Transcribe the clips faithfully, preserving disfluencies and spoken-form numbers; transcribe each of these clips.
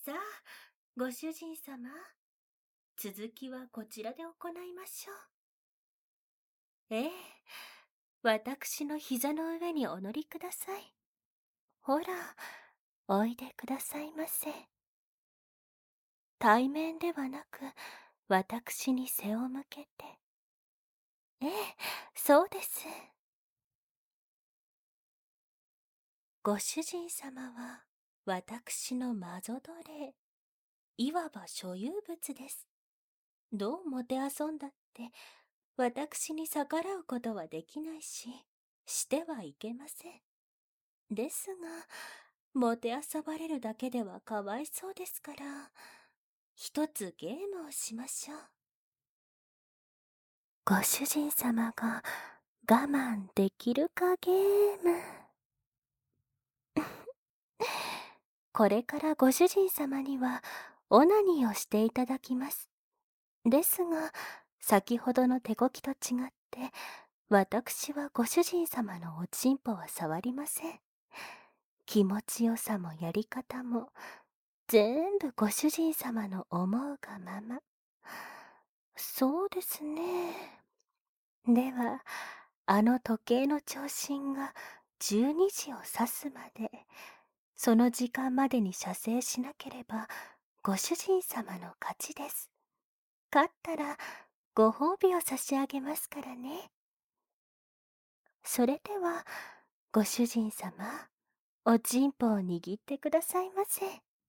さあ、ご主人様。続きはこちらで行いましょう。ええ、私の膝の上にお乗りください。ほら、おいでくださいませ。対面ではなく、私に背を向けて。ええ、そうです。ご主人様は、私のマゾ奴隷、いわば所有物です。どうもてあそんだって、私に逆らうことはできないし、してはいけません。ですが、もてあそばれるだけではかわいそうですから、一つゲームをしましょう。ご主人様が我慢できるかゲーム。これからご主人様にはオナニーをしていただきます。ですが、先ほどの手こきと違って、私はご主人様のおちんぽは触りません。気持ちよさもやり方も、全部ご主人様の思うがまま。そうですね。では、あの時計の長針がじゅうにじを指すまで、その時間までに射精しなければ、ご主人様の勝ちです。勝ったら、ご褒美を差し上げますからね。それでは、ご主人様、おちんぽを握ってくださいませ。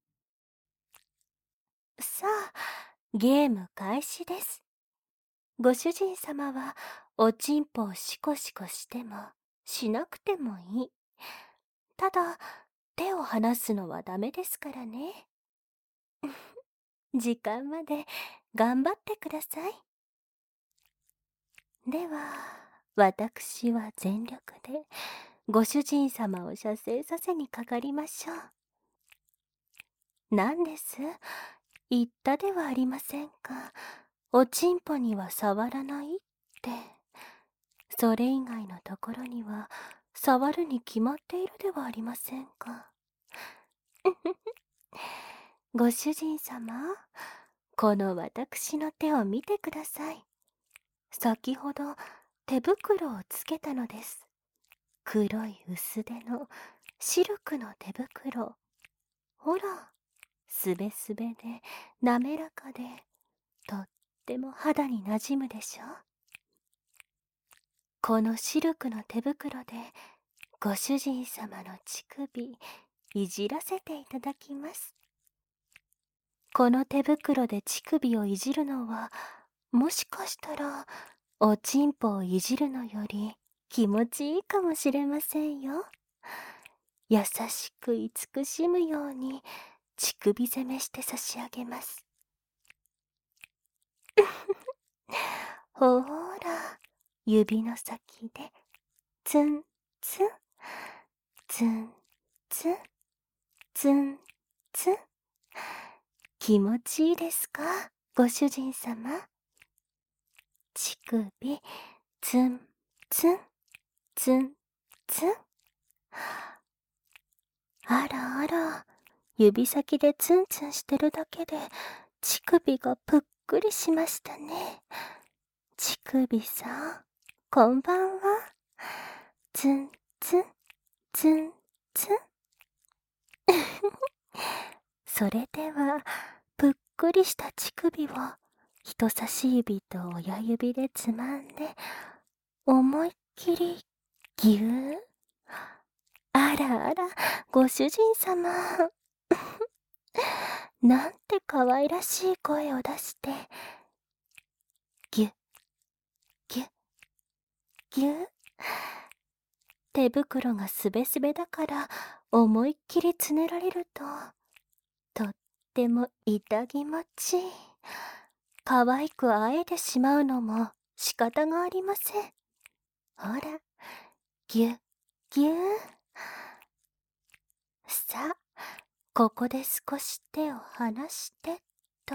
さあ、ゲーム開始です。ご主人様は、おちんぽをシコシコしても、しなくてもいい。ただ、手を離すのはダメですからね。時間まで頑張ってください。では、私は全力で、ご主人様を射精させにかかりましょう。なんです？言ったではありませんか。おちんぽには触らないって。それ以外のところには、触るに決まっているではありませんか。ご主人様、この私の手を見てください。先ほど手袋をつけたのです。黒い薄手のシルクの手袋。ほら、すべすべで滑らかで、とっても肌になじむでしょ。このシルクの手袋で、ご主人様の乳首、いじらせていただきます。この手袋で乳首をいじるのは、もしかしたら、おちんぽをいじるのより気持ちいいかもしれませんよ。優しく慈しむように乳首攻めして差し上げます。ほーら、指の先で、ツンツン、ツンツン、ツンツン。気持ちいいですか、ご主人様。乳首、ツンツン、ツンツン。あらあら、指先でツンツンしてるだけで乳首がぷっくりしましたね。乳首さん、こんばんは。ツンツン、ツンツン。それでは、ぷっくりした乳首を人差し指と親指でつまんで、思いっきりぎゅー。あらあら、ご主人様。なんて可愛らしい声を出して、ぎゅっ、ぎゅっ、ぎゅっ。手袋がすべすべだから思いっきりつねられると、とっても痛気持ちいい。可愛くあえてしまうのも仕方がありません。ほら、ぎゅっ、ぎゅっ。さあ、ここで少し手を離してっと。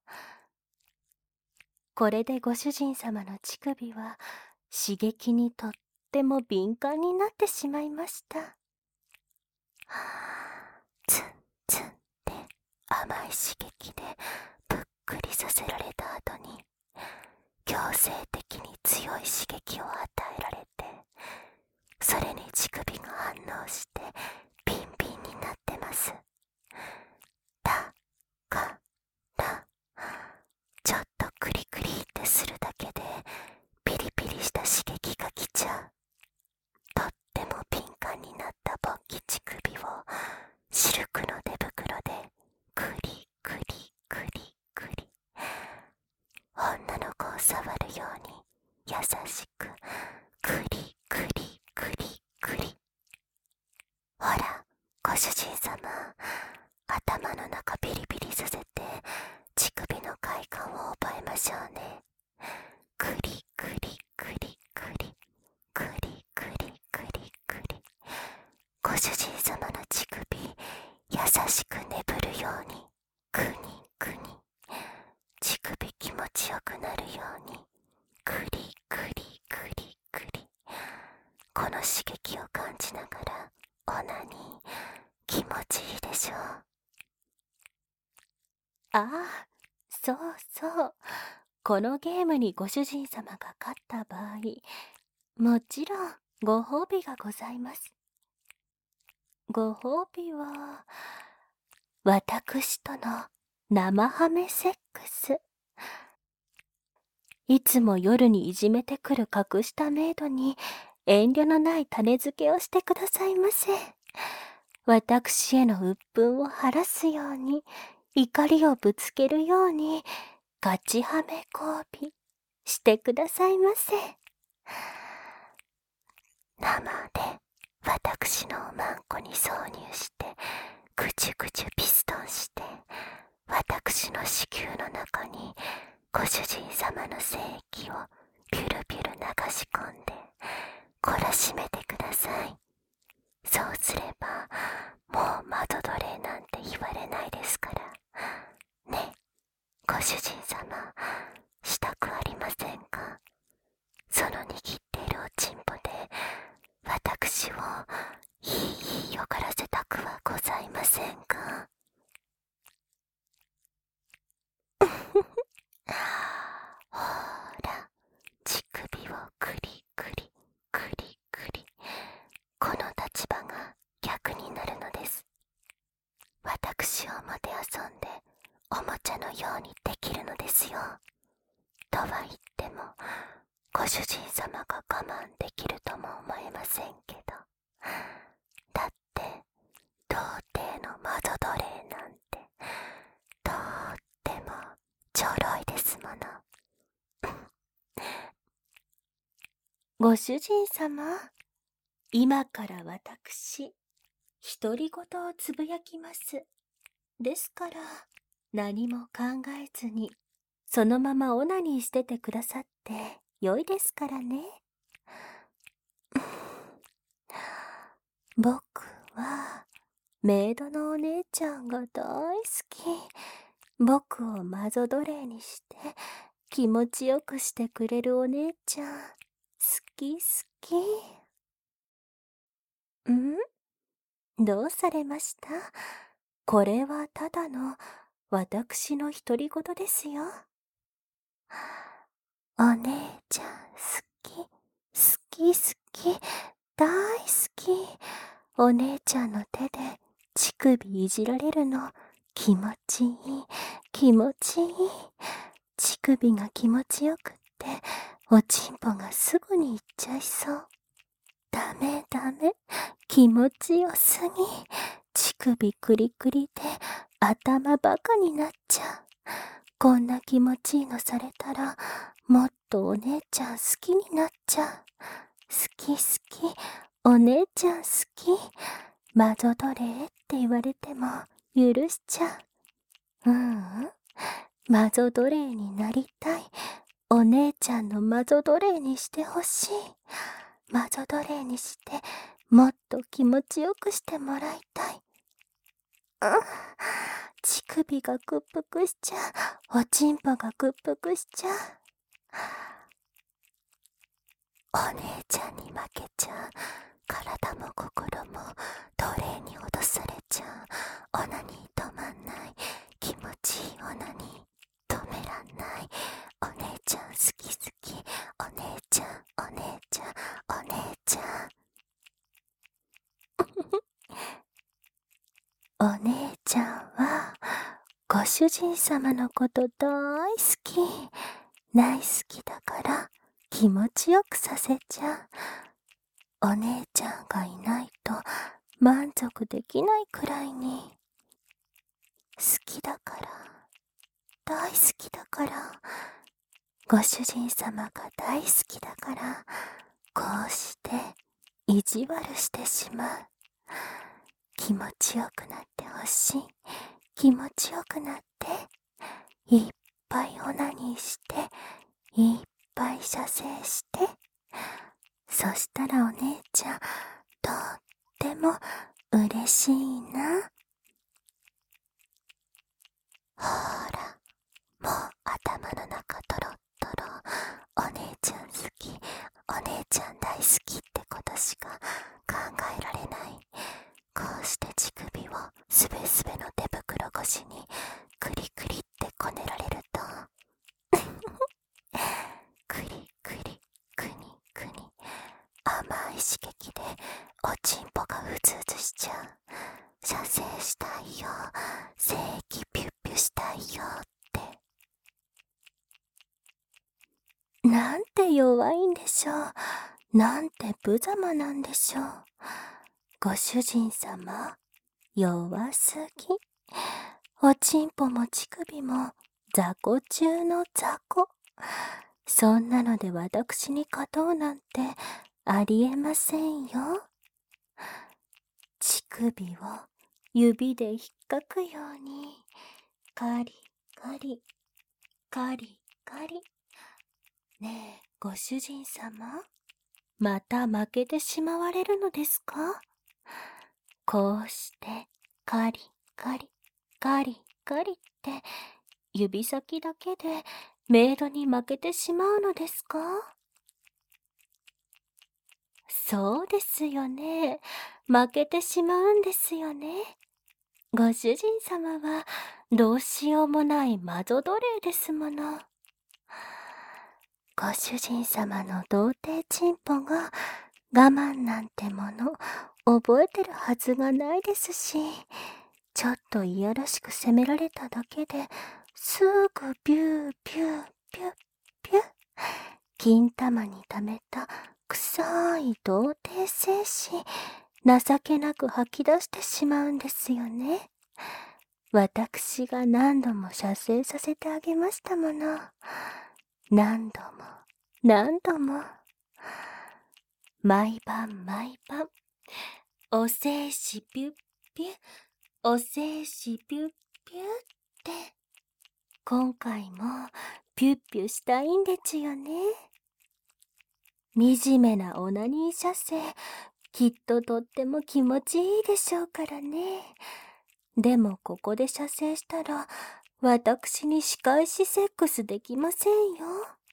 これでご主人様の乳首は刺激にとっても敏感になってしまいました。ツンツンって甘い刺激でぷっくりさせられた後に、強制的に強い刺激を与えられて、それに乳首が反応してピンピンになってます。だからちょっとクリクリってするだけでピリピリした刺激が来ちゃう。とっても敏感になった勃起乳首をシルクの手袋でクリクリクリクリ、女の子を触るように優しくクリクリクリクリ。ほらご主人様、頭の中ピリピリさせて乳首の快感を覚えましょうね。クリクリクリクリクリクリクリクリ。ご主人様の乳首優しく眠るようにクニクニ、乳首気持ちよくなるようにクリクリクリクリ。この刺激を感じながらオナニー、気持ちいいでしょう。ああ、そうそう。このゲームにご主人様が勝った場合、もちろんご褒美がございます。ご褒美は、私との生ハメセックス。いつも夜にいじめてくる格下メイドに遠慮のない種付けをしてくださいませ。私への鬱憤を晴らすように、怒りをぶつけるように、ガチハメ交尾してくださいませ。生で私のおまんこに挿入して、ぐちゅぐちゅピストンして、私の子宮の中にご主人様の精液をピュルピュル流し込んで懲らしめてください。そうすればもう窓奴隷なんて言われないですからね。ご主人様、したくありませんか？その握っているおちんぽで私をいいいいよがらせたくはございませんか？ほら、乳首をクリクリクリクリ。この立場が逆になるのです。私をもてあそんでおもちゃのようにできるのですよ。とは言ってもご主人様が我慢できるとも思えませんけど、だって童貞の窓奴隷なんてとってもちょろいですもの。ご主人様、今から私独り言をつぶやきます。ですから何も考えずにそのままオナニーしててくださって良いですからね。僕はメイドのお姉ちゃんが大好き。僕をマゾ奴隷にして気持ちよくしてくれるお姉ちゃん、好き好き。ん？どうされました？これはただの私の独り言ですよ。お姉ちゃん好き、好き好き、大好き。お姉ちゃんの手で乳首いじられるの気持ちいい、気持ちいい。乳首が気持ちよくっておちんぽがすぐにいっちゃいそう。ダメダメ、気持ちよすぎ。乳首クリクリで頭バカになっちゃう。こんな気持ちいいのされたらもっとお姉ちゃん好きになっちゃう。好き好き、お姉ちゃん好き。魔女奴隷って言われても許しちゃう。ううん、魔女奴隷になりたい。お姉ちゃんの魔女奴隷にしてほしい。魔女奴隷にしてもっと気持ちよくしてもらいたい。うん、乳首が屈服しちゃう。おちんぽが屈服しちゃう。お姉ちゃんに負けちゃう。体も心も奴隷に脅されちゃう。オナニー止まんない。気持お姉ちゃんは、ご主人様のこと大好き、大好きだから気持ちよくさせちゃう。お姉ちゃんがいないと満足できないくらいに、好きだから、大好きだから、ご主人様が大好きだから、こうして意地悪してしまう。気持ちよくなってほしい。気持ちよくなって、いっぱいオナニーして、いっぱい射精して、そしたらお姉ちゃん、とっても嬉しいな。ほーら、もう頭の中トロットロ。お姉ちゃん好き、お姉ちゃん大好きってことしか考えられない。こうして乳首をすべすべの手袋越しにクリクリってこねられるとクリクリクニクニ、甘い刺激でおちんぽがうずうずしちゃう。射精したいよ、精液ピュッピュしたいよって。なんて弱いんでしょう。なんて無様なんでしょう。ご主人様、弱すぎ。おちんぽも乳首も雑魚中の雑魚。そんなので私に勝とうなんてありえませんよ。乳首を指で引っかくように、カリカリ、カリカリ。ねえ、ご主人様、また負けてしまわれるのですか？こうしてカリカリ、カリカリって指先だけでメイドに負けてしまうのですか？そうですよね。負けてしまうんですよね。ご主人様はどうしようもない魔女奴隷ですもの。ご主人様の童貞チンポが我慢なんてもの覚えてるはずがないですし、ちょっといやらしく責められただけですぐビュービュービュービュー、金玉に溜めた臭い童貞精子情けなく吐き出してしまうんですよね。私が何度も射精させてあげましたもの。何度も何度も、毎晩毎晩、お精子ピュッピュッ、お精子ピュッピュッって、今回もピュッピュしたいんでちよね。惨めなオナニー射精、きっととっても気持ちいいでしょうからね。でもここで射精したら、私に仕返しセックスできませんよ。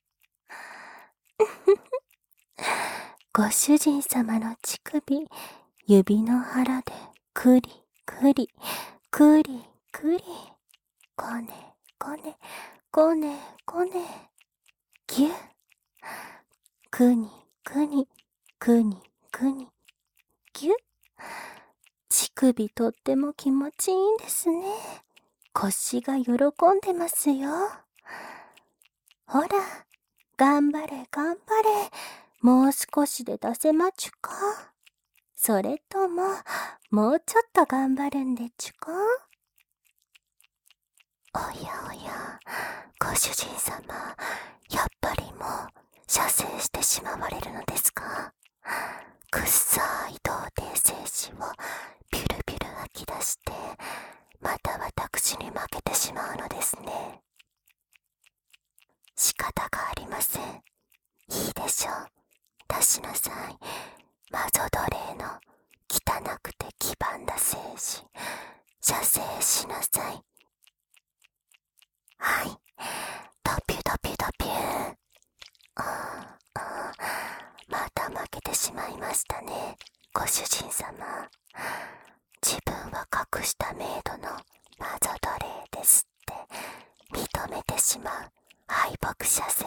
ご主人様の乳首、指の腹でくりくり、くりくり、こねこね、こねこね、ぎゅっ、くにくに、くにくに、ぎゅっ。乳首とっても気持ちいいんですね。腰が喜んでますよ。ほら、頑張れ頑張れ。もう少しで出せまちゅか。それとも、もうちょっと頑張るんでちゅか。おやおや、ご主人様、やっぱりもう射精してしまわれるのですか？くっさい童貞精子をピュルピュル吐き出して、また私に負けてしまうのですね。仕方がありません。いいでしょう。出しなさい。魔女奴隷の汚くて黄ばんだ精子、射精しなさい。はい。ドピュドピュドピュー。ああ、また負けてしまいましたね、ご主人様。自分は隠したメイドの魔女奴隷ですって認めてしまう敗北射精。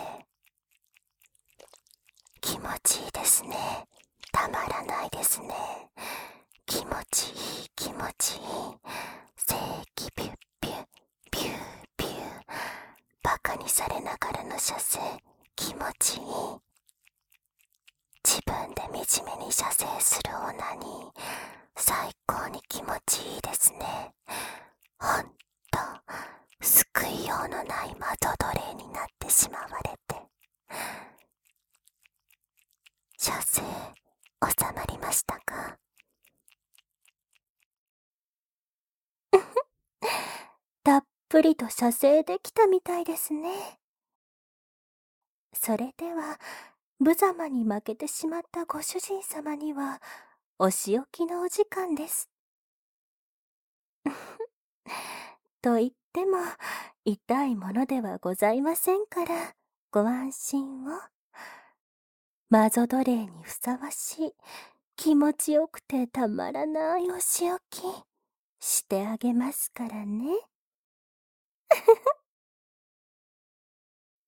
気持ちいいですね。たまらないですね。気持ちいい気持ちいい。 射精気持ちいい。自分で惨めに射精するオナニー、最高に気持ちいいですね。ほんと救いようのない魔女奴隷になってしまわれて。射精収まりましたか？たっぷりと射精できたみたいですね。それでは無様に負けてしまったご主人様にはお仕置きのお時間です。と言っても痛いものではございませんからご安心を。魔女奴隷にふさわしい気持ちよくてたまらないお仕置きしてあげますからね。